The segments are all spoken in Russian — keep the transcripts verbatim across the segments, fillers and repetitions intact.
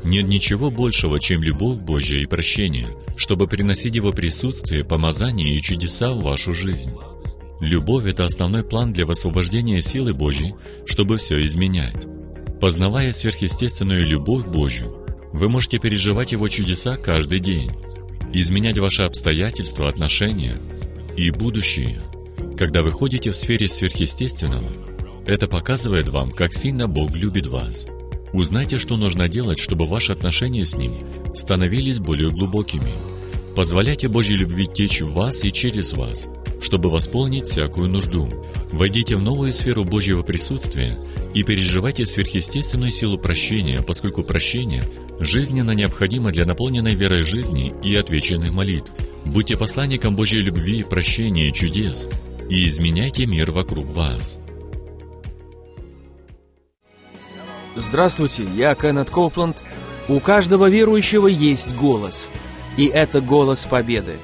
Нет ничего большего, чем любовь Божья и прощение, чтобы приносить Его присутствие, помазание и чудеса в вашу жизнь. Любовь — это основной план для высвобождения силы Божьей, чтобы все изменять. Познавая сверхъестественную любовь Божью, вы можете переживать Его чудеса каждый день, изменять ваши обстоятельства, отношения и будущее. Когда вы ходите в сфере сверхъестественного, это показывает вам, как сильно Бог любит вас. Узнайте, что нужно делать, чтобы ваши отношения с Ним становились более глубокими. Позволяйте Божьей любви течь в вас и через вас, чтобы восполнить всякую нужду. Войдите в новую сферу Божьего присутствия и переживайте сверхъестественную силу прощения, поскольку прощение жизненно необходимо для наполненной верой жизни и отвеченных молитв. Будьте посланником Божьей любви, прощения и чудес и изменяйте мир вокруг вас. Здравствуйте, я Кеннет Коупленд. У каждого верующего есть голос, и это голос победы.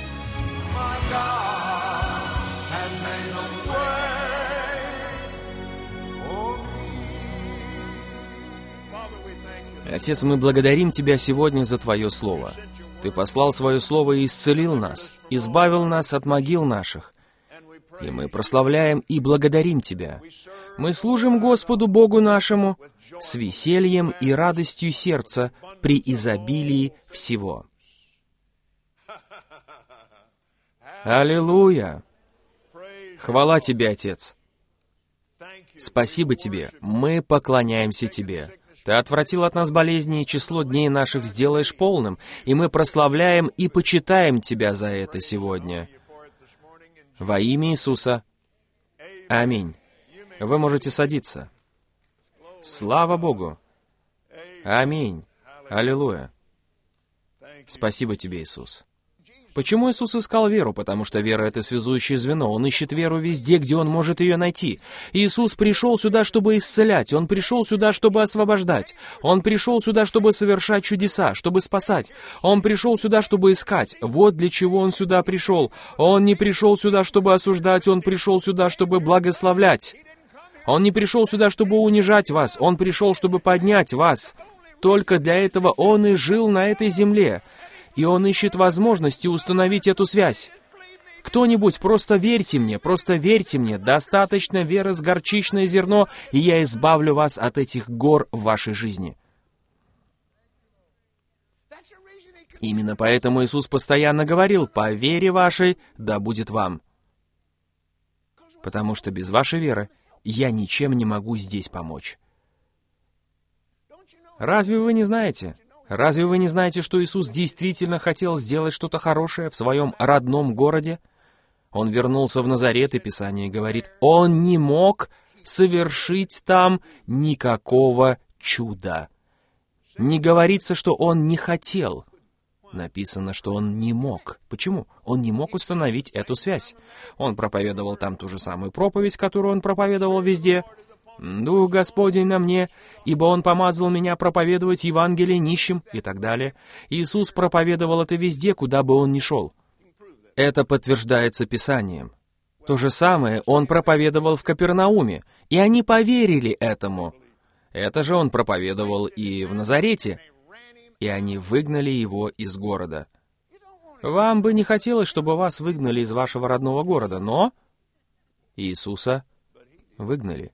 Отец, мы благодарим Тебя сегодня за Твое Слово. Ты послал Свое Слово и исцелил нас, избавил нас от могил наших. И мы прославляем и благодарим Тебя. Мы служим Господу Богу нашему с весельем и радостью сердца при изобилии всего. Аллилуйя! Хвала Тебе, Отец! Спасибо Тебе, мы поклоняемся Тебе. Ты отвратил от нас болезни, и число дней наших сделаешь полным, и мы прославляем и почитаем Тебя за это сегодня. Во имя Иисуса. Аминь. Вы можете садиться. Слава Богу. Аминь. Аллилуйя. Спасибо Тебе, Иисус. Почему Иисус искал веру? Потому что вера — это связующее звено. Он ищет веру везде, где Он может ее найти. Иисус пришел сюда, чтобы исцелять. Он пришел сюда, чтобы освобождать. Он пришел сюда, чтобы совершать чудеса, чтобы спасать. Он пришел сюда, чтобы искать. Вот для чего Он сюда пришел. Он не пришел сюда, чтобы осуждать. Он пришел сюда, чтобы благословлять. Он не пришел сюда, чтобы унижать вас. Он пришел, чтобы поднять вас. Только для этого Он и жил на этой земле. И Он ищет возможности установить эту связь. Кто-нибудь, просто верьте мне, просто верьте мне. Достаточно веры с горчичное зерно, и я избавлю вас от этих гор в вашей жизни. Именно поэтому Иисус постоянно говорил: «По вере вашей да будет вам». Потому что без вашей веры я ничем не могу здесь помочь. Разве вы не знаете? Разве вы не знаете, что Иисус действительно хотел сделать что-то хорошее в своем родном городе? Он вернулся в Назарет, и Писание говорит, Он не мог совершить там никакого чуда. Не говорится, что Он не хотел. Написано, что Он не мог. Почему? Он не мог установить эту связь. Он проповедовал там ту же самую проповедь, которую Он проповедовал везде. «Дух Господень на мне, ибо Он помазал меня проповедовать Евангелие нищим» и так далее. Иисус проповедовал это везде, куда бы Он ни шел. Это подтверждается Писанием. То же самое Он проповедовал в Капернауме, и они поверили этому. Это же Он проповедовал и в Назарете, и они выгнали Его из города. Вам бы не хотелось, чтобы вас выгнали из вашего родного города, но Иисуса выгнали.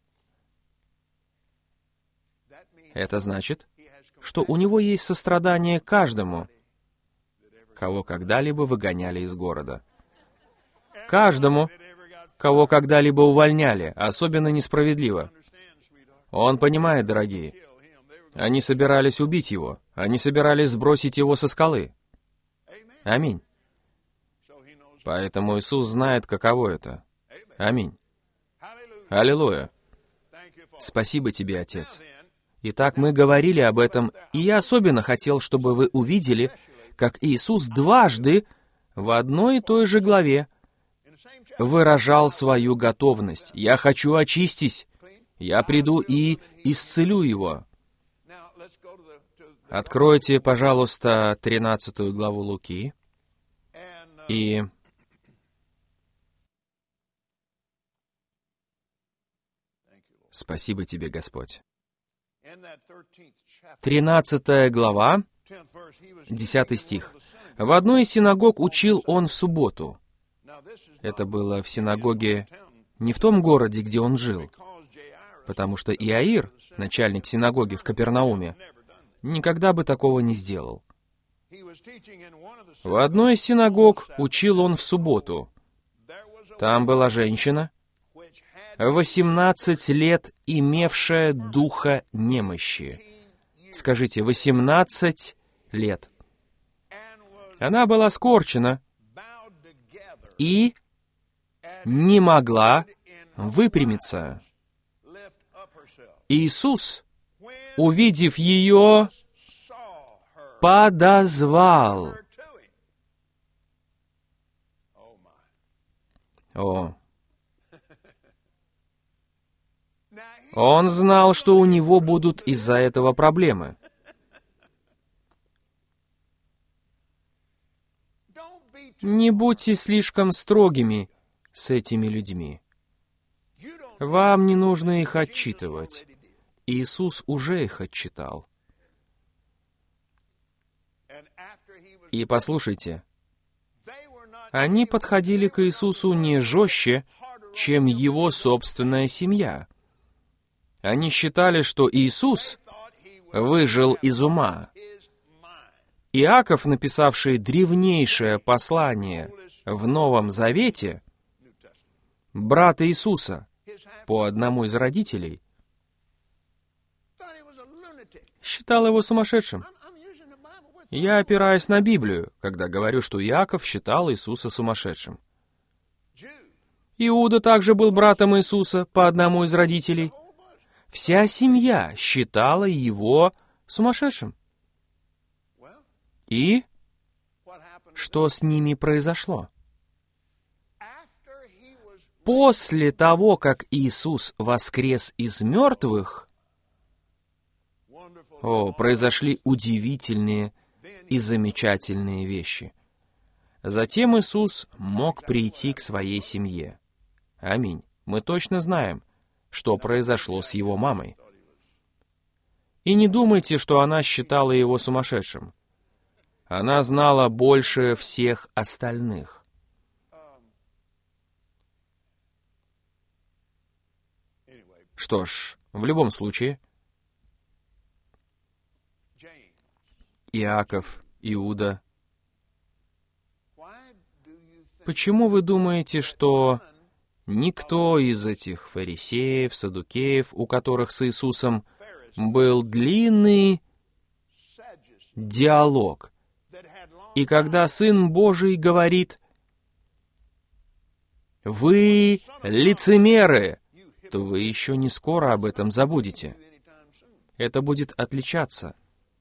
Это значит, что у Него есть сострадание к каждому, кого когда-либо выгоняли из города. Каждому, кого когда-либо увольняли, особенно несправедливо. Он понимает, дорогие. Они собирались убить Его. Они собирались сбросить Его со скалы. Аминь. Поэтому Иисус знает, каково это. Аминь. Аллилуйя. Спасибо Тебе, Отец. Итак, мы говорили об этом, и я особенно хотел, чтобы вы увидели, как Иисус дважды в одной и той же главе выражал свою готовность. «Я хочу очистись, я приду и исцелю его». Откройте, пожалуйста, тринадцатую главу Луки, и спасибо Тебе, Господь. тринадцатая глава, десятый стих. «В одной из синагог учил он в субботу». Это было в синагоге не в том городе, где он жил, потому что Иаир, начальник синагоги в Капернауме, никогда бы такого не сделал. В одной из синагог учил он в субботу. Там была женщина, восемнадцать лет имевшая духа немощи. Скажите, восемнадцать лет. Она была скорчена и не могла выпрямиться. Иисус, увидев ее, подозвал. О! Он знал, что у него будут из-за этого проблемы. Не будьте слишком строгими с этими людьми. Вам не нужно их отчитывать. Иисус уже их отчитал. И послушайте, они подходили к Иисусу не жестче, чем его собственная семья. Они считали, что Иисус выжил из ума. Иаков, написавший древнейшее послание в Новом Завете, брат Иисуса, по одному из родителей, считал его сумасшедшим. Я опираюсь на Библию, когда говорю, что Иаков считал Иисуса сумасшедшим. Иуда также был братом Иисуса по одному из родителей. Вся семья считала его сумасшедшим. И что с ними произошло? После того, как Иисус воскрес из мертвых, о, произошли удивительные и замечательные вещи. Затем Иисус мог прийти к своей семье. Аминь. Мы точно знаем, что произошло с его мамой. И не думайте, что она считала его сумасшедшим. Она знала больше всех остальных. Что ж, в любом случае, Иаков, Иуда. Почему вы думаете, что никто из этих фарисеев, саддукеев, у которых с Иисусом был длинный диалог, и когда Сын Божий говорит: «Вы лицемеры», то вы еще не скоро об этом забудете. Это будет отличаться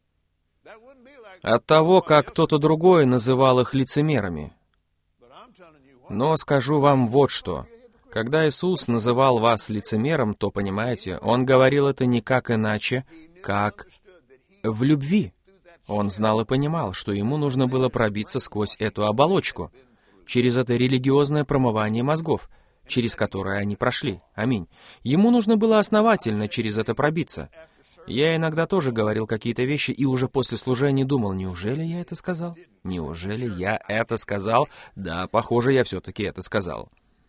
от того, как кто-то другой называл их лицемерами. Но скажу вам вот что. Когда Иисус называл вас лицемером, то, понимаете, Он говорил это никак иначе, как в любви. Он знал и понимал, что ему нужно было пробиться сквозь эту оболочку, через это религиозное промывание мозгов, через которое они прошли. Аминь. Ему нужно было основательно через это пробиться. Я иногда тоже говорил какие-то вещи, и уже после служения думал: неужели я это сказал? Неужели я это сказал? Да, похоже, я все-таки это сказал.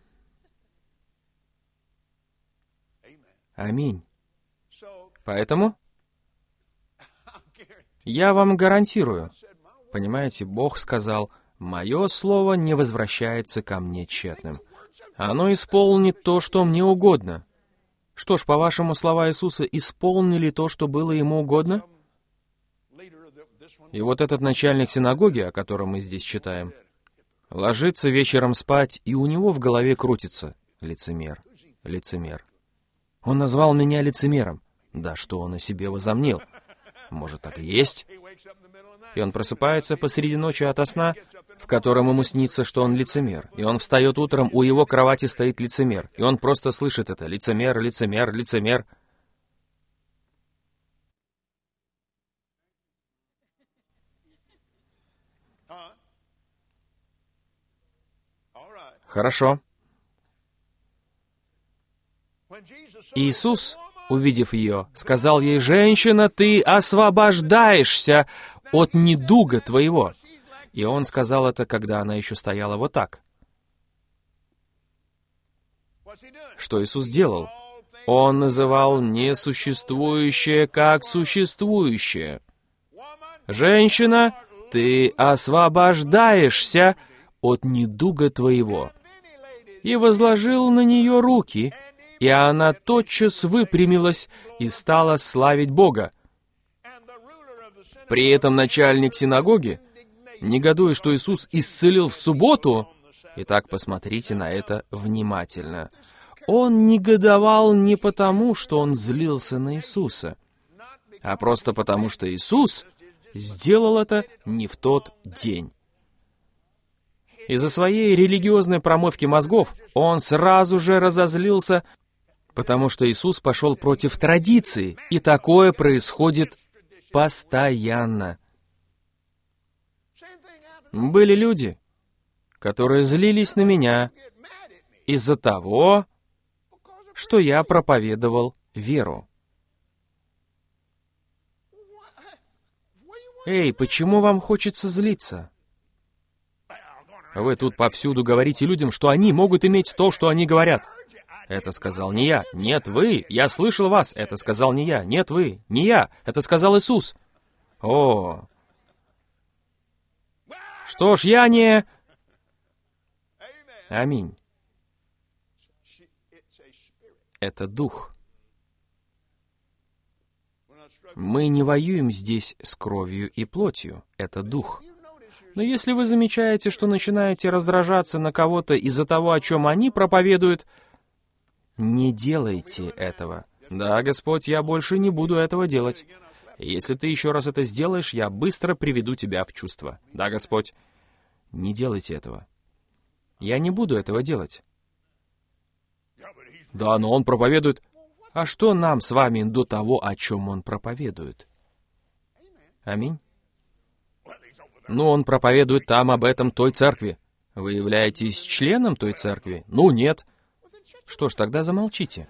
Аминь. Поэтому я вам гарантирую, понимаете, Бог сказал: «Мое слово не возвращается ко мне тщетным. Оно исполнит то, что мне угодно». Что ж, по-вашему, слова Иисуса исполнили то, что было Ему угодно? И вот этот начальник синагоги, о котором мы здесь читаем, ложится вечером спать, и у него в голове крутится: лицемер, лицемер. Он назвал меня лицемером. Да что он о себе возомнил? Может, так и есть? И он просыпается посреди ночи ото сна, в котором ему снится, что он лицемер. И он встает утром, у его кровати стоит лицемер. И он просто слышит это: лицемер, лицемер, лицемер. Хорошо. Иисус увидев ее, сказал ей: «Женщина, ты освобождаешься от недуга твоего». И он сказал это, когда она еще стояла вот так. Что Иисус делал? Он называл несуществующее как существующее. «Женщина, ты освобождаешься от недуга твоего». И возложил на нее руки, и она тотчас выпрямилась и стала славить Бога. При этом начальник синагоги, негодуя, что Иисус исцелил в субботу, итак, посмотрите на это внимательно, он негодовал не потому, что он злился на Иисуса, а просто потому, что Иисус сделал это не в тот день. Из-за своей религиозной промывки мозгов он сразу же разозлился, потому что Иисус пошел против традиции, и такое происходит постоянно. Были люди, которые злились на меня из-за того, что я проповедовал веру. Эй, почему вам хочется злиться? Вы тут повсюду говорите людям, что они могут иметь то, что они говорят. Это сказал не я. Нет, вы. Я слышал вас. Это сказал не я. Нет, вы. Не я. Это сказал Иисус. О. Что ж, я не... Аминь. Это дух. Мы не воюем здесь с кровью и плотью. Это дух. Но если вы замечаете, что начинаете раздражаться на кого-то из-за того, о чем они проповедуют, не делайте этого. Да, Господь, я больше не буду этого делать. Если ты еще раз это сделаешь, я быстро приведу тебя в чувство. Да, Господь, не делайте этого. Я не буду этого делать. Да, но он проповедует. А что нам с вами до того, о чем он проповедует? Аминь. Ну, он проповедует там об этом той церкви. Вы являетесь членом той церкви? Ну, нет. Что ж, тогда замолчите.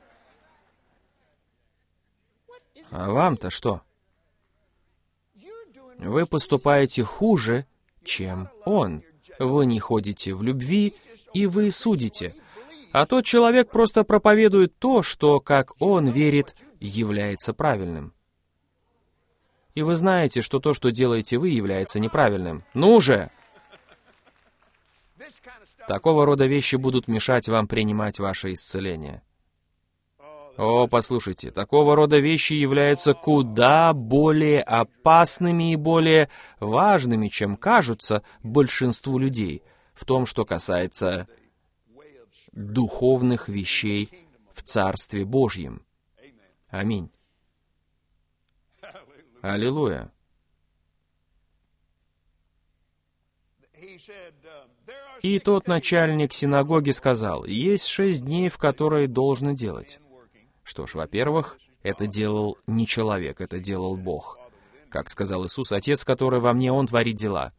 А вам-то что? Вы поступаете хуже, чем он. Вы не ходите в любви, и вы судите. А тот человек просто проповедует то, что, как он верит, является правильным. И вы знаете, что то, что делаете вы, является неправильным. Ну же! Такого рода вещи будут мешать вам принимать ваше исцеление. О, послушайте, такого рода вещи являются куда более опасными и более важными, чем кажутся большинству людей, в том, что касается духовных вещей в Царстве Божьем. Аминь. Аллилуйя. И тот начальник синагоги сказал: «Есть шесть дней, в которые должно делать». Что ж, во-первых, это делал не человек, это делал Бог. Как сказал Иисус: «Отец, который во мне, Он творит дела».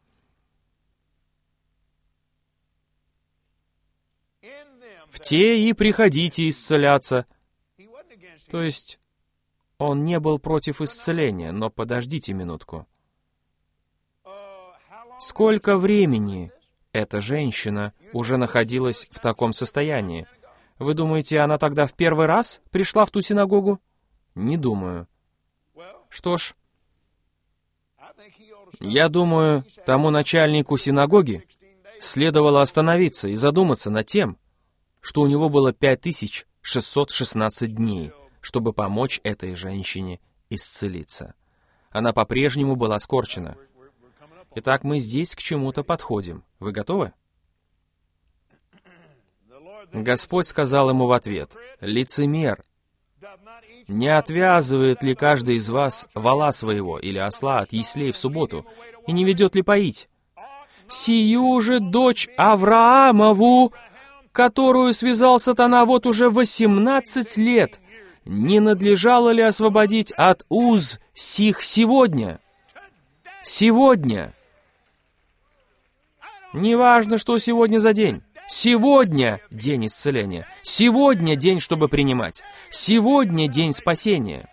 В те и приходите исцеляться. То есть, он не был против исцеления, но подождите минутку. Сколько времени эта женщина уже находилась в таком состоянии? Вы думаете, она тогда в первый раз пришла в ту синагогу? Не думаю. Что ж, я думаю, тому начальнику синагоги следовало остановиться и задуматься над тем, что у него было пять тысяч шестьсот шестнадцать дней, чтобы помочь этой женщине исцелиться. Она по-прежнему была скорчена. Итак, мы здесь к чему-то подходим. Вы готовы? Господь сказал ему в ответ: «Лицемер, не отвязывает ли каждый из вас вола своего или осла от яслей в субботу, и не ведет ли поить? Сию же дочь Авраамову, которую связал сатана вот уже восемнадцать лет, не надлежало ли освободить от уз сих сегодня?» Сегодня. Неважно, что сегодня за день. Сегодня день исцеления. Сегодня день, чтобы принимать. Сегодня день спасения.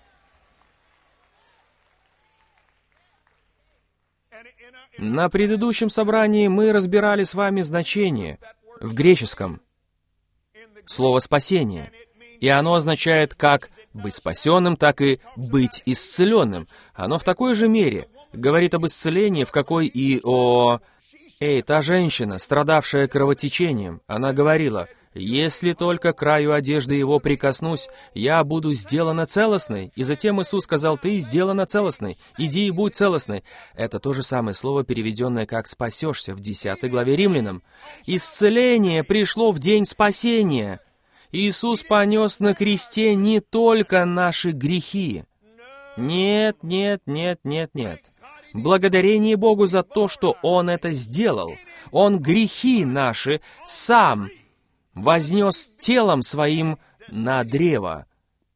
На предыдущем собрании мы разбирали с вами значение в греческом слова «спасение». И оно означает как быть спасенным, так и быть исцеленным. Оно в такой же мере говорит об исцелении, в какой и о... Эй, та женщина, страдавшая кровотечением, она говорила: «Если только к краю одежды его прикоснусь, я буду сделана целостной». И затем Иисус сказал: «Ты сделана целостной, иди и будь целостной». Это то же самое слово, переведенное как «спасешься» в десятой главе Римлянам. Исцеление пришло в день спасения. Иисус понес на кресте не только наши грехи. Нет, нет, нет, нет, нет. Благодарение Богу за то, что Он это сделал. Он грехи наши сам вознес телом Своим на древо,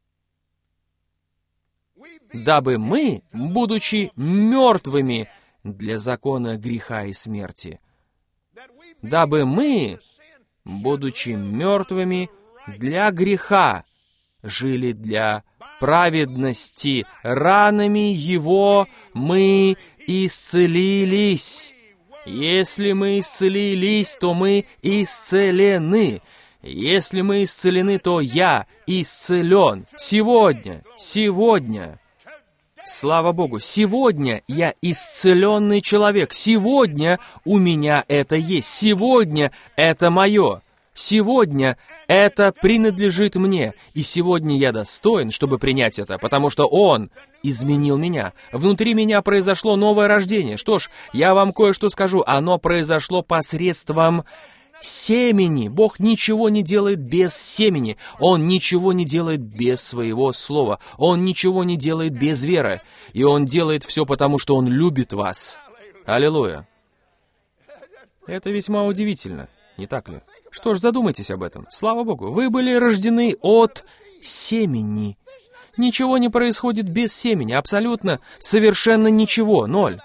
дабы мы, будучи мертвыми для закона греха и смерти, дабы мы, будучи мертвыми для греха, жили для праведности. Ранами Его мы исцелились. Если мы исцелились, то мы исцелены. Если мы исцелены, то я исцелен. Сегодня, сегодня, слава Богу, сегодня я исцеленный человек. Сегодня у меня это есть. Сегодня это мое. Сегодня это принадлежит мне, и сегодня я достоин, чтобы принять это, потому что Он изменил меня. Внутри меня произошло новое рождение. Что ж, я вам кое-что скажу. Оно произошло посредством семени. Бог ничего не делает без семени. Он ничего не делает без своего слова. Он ничего не делает без веры. И Он делает все потому, что Он любит вас. Аллилуйя. Это весьма удивительно, не так ли? Что ж, задумайтесь об этом. Слава Богу, вы были рождены от семени. Ничего не происходит без семени. Абсолютно, совершенно ничего. Ноль.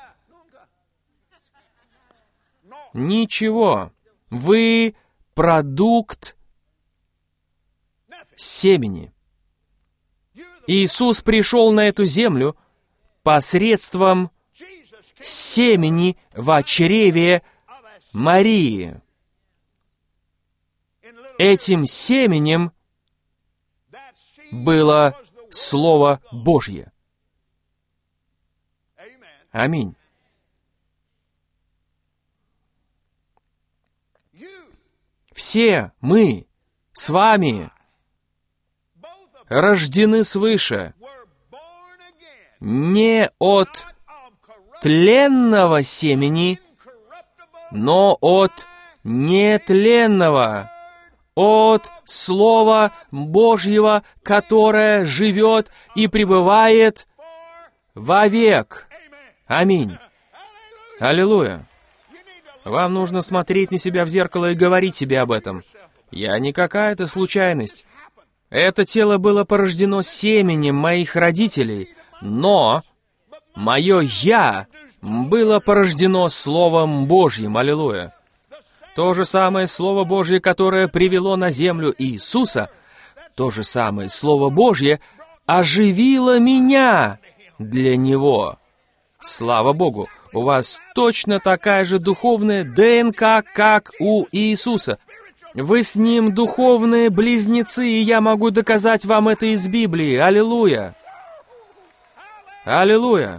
Ничего. Вы продукт семени. Иисус пришел на эту землю посредством семени в чреве Марии. Этим семенем было Слово Божье. Аминь. Все мы с вами рождены свыше не от тленного семени, но от нетленного, от Слова Божьего, которое живет и пребывает вовек. Аминь. Аллилуйя. Вам нужно смотреть на себя в зеркало и говорить себе об этом. Я не какая-то случайность. Это тело было порождено семенем моих родителей, но мое «я» было порождено Словом Божьим. Аллилуйя. То же самое Слово Божье, которое привело на землю Иисуса, то же самое Слово Божье оживило меня для Него. Слава Богу, у вас точно такая же духовная ДНК, как у Иисуса. Вы с Ним духовные близнецы, и я могу доказать вам это из Библии. Аллилуйя! Аллилуйя!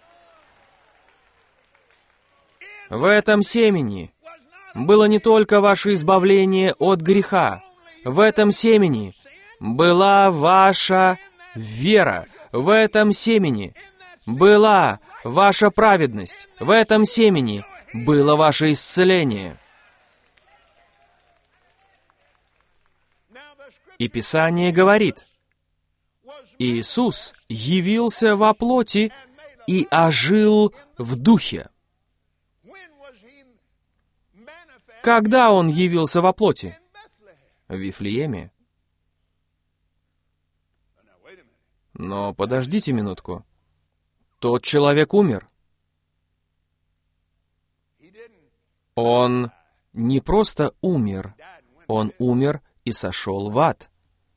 В этом семени было не только ваше избавление от греха. В этом семени была ваша вера. В этом семени была ваша праведность. В этом семени было ваше исцеление. И Писание говорит: Иисус явился во плоти и ожил в духе. Когда Он явился во плоти? В Вифлееме. Но подождите минутку. Тот человек умер. Он не просто умер, Он умер и сошел в ад.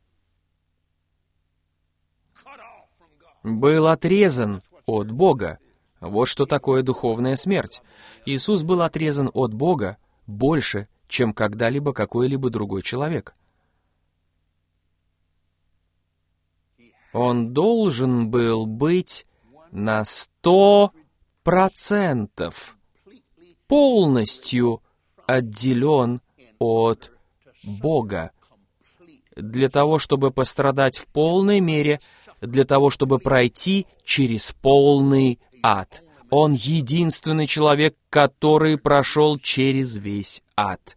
Был отрезан от Бога. Вот что такое духовная смерть. Иисус был отрезан от Бога больше, чем когда-либо какой-либо другой человек. Он должен был быть на сто процентов полностью отделен от Бога, для того, чтобы пострадать в полной мере, для того, чтобы пройти через полный ад. Он единственный человек, который прошел через весь ад.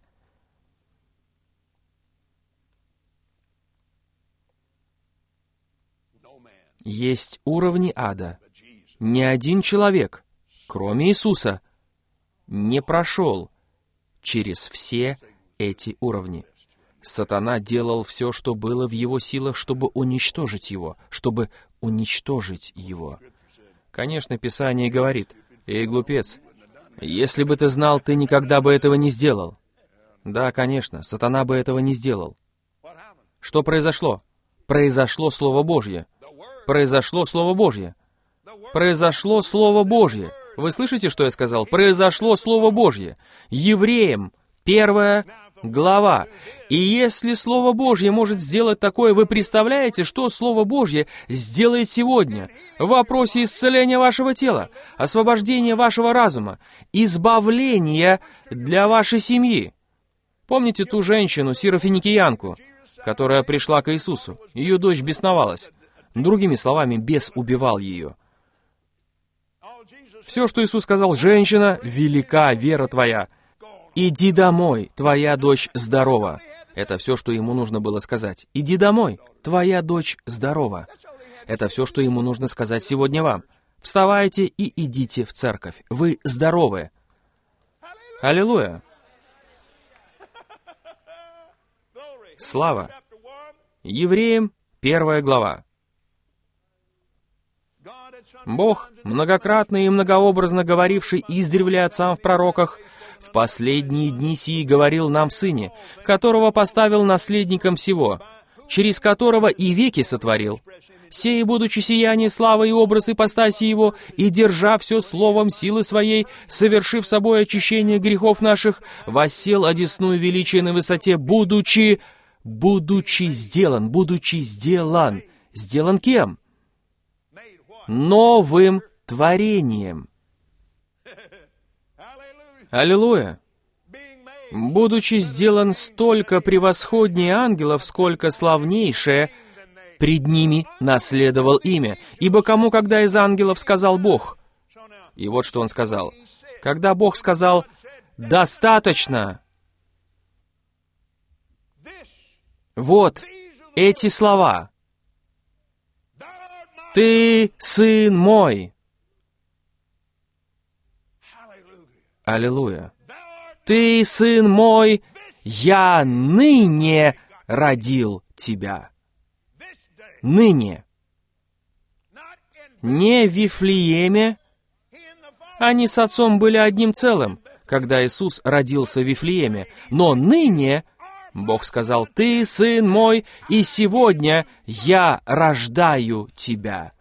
Есть уровни ада. Ни один человек, кроме Иисуса, не прошел через все эти уровни. Сатана делал все, что было в его силах, чтобы уничтожить его, чтобы уничтожить его. Конечно, Писание говорит: «Эй, глупец, если бы ты знал, ты никогда бы этого не сделал». Да, конечно, сатана бы этого не сделал. Что произошло? Произошло Слово Божье. Произошло Слово Божье. Произошло Слово Божье. Вы слышите, что я сказал? Произошло Слово Божье. Евреям, первая глава. И если Слово Божье может сделать такое, вы представляете, что Слово Божье сделает сегодня в вопросе исцеления вашего тела, освобождения вашего разума, избавления для вашей семьи? Помните ту женщину, сирофиникиянку, которая пришла к Иисусу? Ее дочь бесновалась. Другими словами, бес убивал ее. Все, что Иисус сказал: «Женщина, велика вера твоя. Иди домой, твоя дочь здорова». Это все, что ему нужно было сказать. «Иди домой, твоя дочь здорова». Это все, что ему нужно сказать сегодня вам. Вставайте и идите в церковь. Вы здоровы. Аллилуйя. Слава. Евреям, первая глава. Бог, многократно и многообразно говоривший издревле отцам в пророках, в последние дни сии говорил нам в Сыне, которого поставил наследником всего, через которого и веки сотворил, сей, будучи сияние славы и образ ипостаси Его, и держа все словом силы Своей, совершив собой очищение грехов наших, воссел одесную величие на высоте, будучи, будучи сделан, будучи сделан. Сделан кем? Новым творением. Аллилуйя! Будучи сделан столько превосходнее ангелов, сколько славнейшее пред ними наследовал имя. Ибо кому когда из ангелов сказал Бог? И вот что он сказал. Когда Бог сказал «достаточно», вот эти слова: «Ты сын мой». Аллилуйя. «Ты сын мой, я ныне родил тебя». Ныне. Не в Вифлееме. Они с отцом были одним целым, когда Иисус родился в Вифлееме. Но ныне Бог сказал: «Ты сын мой, и сегодня я рождаю тебя».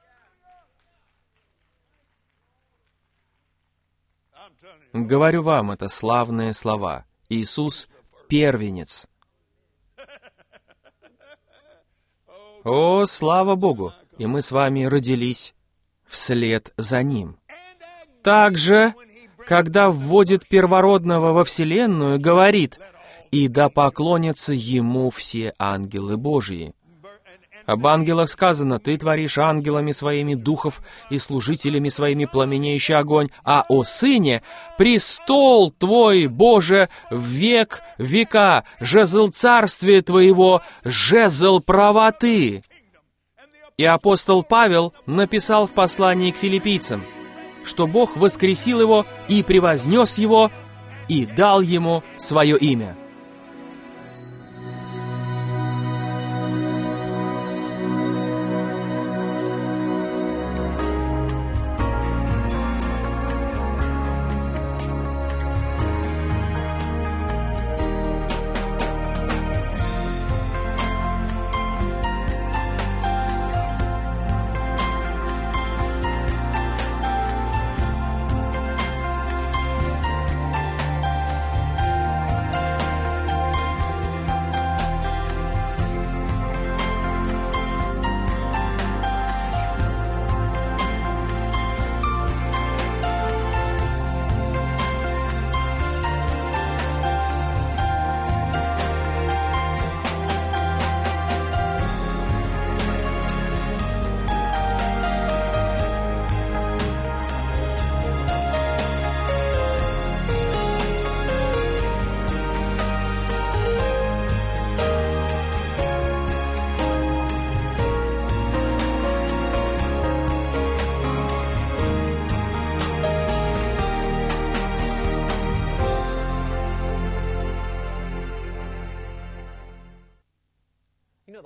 Говорю вам, это славные слова. Иисус — первенец. О, слава Богу! И мы с вами родились вслед за Ним. Также, когда вводит первородного во вселенную, говорит: «И да поклонятся Ему все ангелы Божьи». Об ангелах сказано: «Ты творишь ангелами своими духов и служителями своими пламенеющий огонь». А о Сыне: «Престол Твой, Боже, в век века, жезл царствия Твоего, жезл правоты». И апостол Павел написал в послании к филиппийцам, что Бог воскресил его и превознес его, и дал ему свое имя.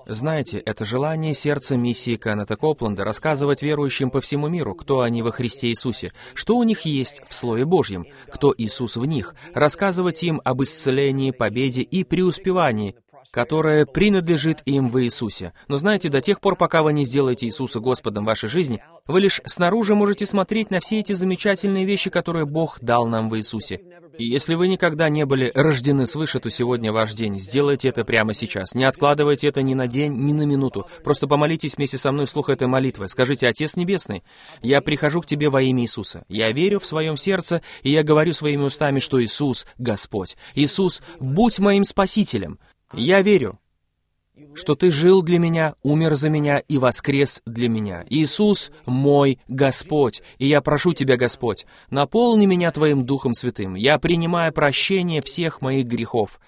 Знаете, это желание сердца миссии Кеннета Копленда рассказывать верующим по всему миру, кто они во Христе Иисусе, что у них есть в Слове Божьем, кто Иисус в них, рассказывать им об исцелении, победе и преуспевании, которое принадлежит им в Иисусе. Но знаете, до тех пор, пока вы не сделаете Иисуса Господом в вашей жизни, вы лишь снаружи можете смотреть на все эти замечательные вещи, которые Бог дал нам в Иисусе. И если вы никогда не были рождены свыше, то сегодня ваш день. Сделайте это прямо сейчас. Не откладывайте это ни на день, ни на минуту. Просто помолитесь вместе со мной вслух этой молитвы. Скажите: «Отец Небесный, я прихожу к Тебе во имя Иисуса. Я верю в своем сердце, и я говорю своими устами, что Иисус — Господь. Иисус, будь моим Спасителем. Я верю, что Ты жил для меня, умер за меня и воскрес для меня. Иисус — мой Господь, и я прошу Тебя, Господь, наполни меня Твоим Духом Святым. Я принимаю прощение всех моих грехов.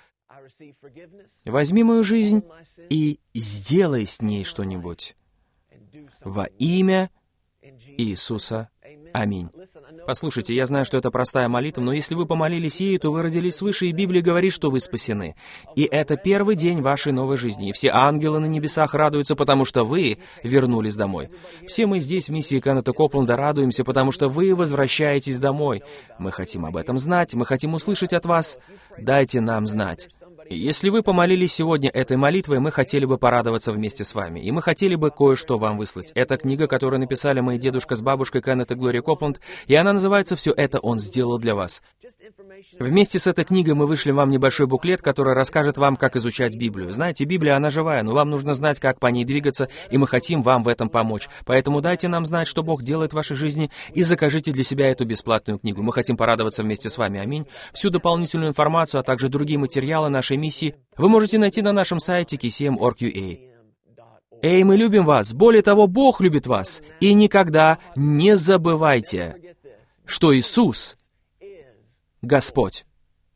Возьми мою жизнь и сделай с ней что-нибудь. Во имя Иисуса. Аминь». Послушайте, я знаю, что это простая молитва, но если вы помолились ею, то вы родились свыше, и Библия говорит, что вы спасены. И это первый день вашей новой жизни, и все ангелы на небесах радуются, потому что вы вернулись домой. Все мы здесь, в миссии Кеннета Копленда, радуемся, потому что вы возвращаетесь домой. Мы хотим об этом знать, мы хотим услышать от вас. Дайте нам знать. И если вы помолились сегодня этой молитвой, мы хотели бы порадоваться вместе с вами, и мы хотели бы кое-что вам выслать. Это книга, которую написали мои дедушка с бабушкой Кеннет и Глория Копленд, и она называется «Все это Он сделал для вас». Вместе с этой книгой мы вышлем вам небольшой буклет, который расскажет вам, как изучать Библию. Знаете, Библия, она живая, но вам нужно знать, как по ней двигаться, и мы хотим вам в этом помочь. Поэтому дайте нам знать, что Бог делает в вашей жизни, и закажите для себя эту бесплатную книгу. Мы хотим порадоваться вместе с вами. Аминь. Всю дополнительную информацию, а также другие материалы нашей миссии вы можете найти на нашем сайте кей си эм точка орг точка ю а. Эй, мы любим вас! Более того, Бог любит вас! И никогда не забывайте, что Иисус — Господь.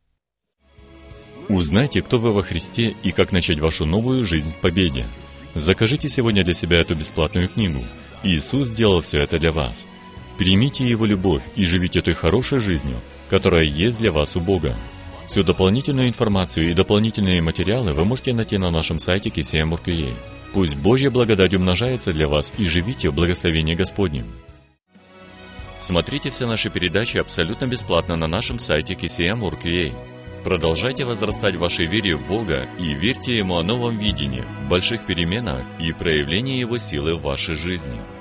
Узнайте, кто вы во Христе и как начать вашу новую жизнь в победе. Закажите сегодня для себя эту бесплатную книгу. Иисус сделал все это для вас. Примите Его любовь и живите той хорошей жизнью, которая есть для вас у Бога. Всю дополнительную информацию и дополнительные материалы вы можете найти на нашем сайте кей си эм точка ю а. Пусть Божья благодать умножается для вас, и живите в благословении Господнем. Смотрите все наши передачи абсолютно бесплатно на нашем сайте кей си эм точка ю а. Продолжайте возрастать в вашей вере в Бога и верьте Ему о новом видении, больших переменах и проявлении Его силы в вашей жизни.